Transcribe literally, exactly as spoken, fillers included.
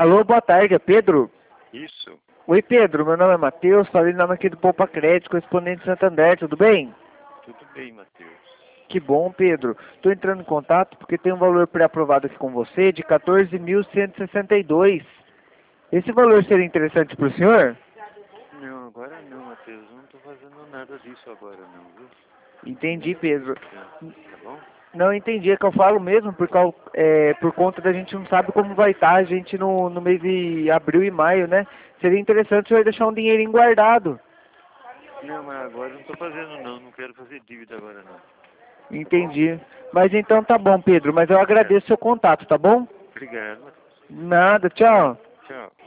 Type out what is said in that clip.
Alô, boa tarde, é Pedro? Isso. Oi, Pedro, meu nome é Matheus, falei nome aqui do Poupa Crédito, correspondente Santander, tudo bem? Tudo bem, Matheus. Que bom, Pedro. Estou entrando em contato porque tem um valor pré-aprovado aqui com você de quatorze mil cento e sessenta e dois. Esse valor seria interessante para o senhor? Não, agora não, Matheus. Não tô fazendo nada disso agora não, viu? Entendi, Pedro. Tá bom? Não entendi, é que eu falo mesmo por, cau- é, por conta da gente não sabe como vai estar a gente no, no mês de abril e maio, né? Seria interessante o senhor deixar um dinheirinho guardado. Não, mas agora não tô fazendo não. Não quero fazer dívida agora não. Entendi. Mas então tá bom, Pedro, mas eu Obrigado. agradeço o seu contato, tá bom? Obrigado, Matheus. Nada, tchau. Tchau.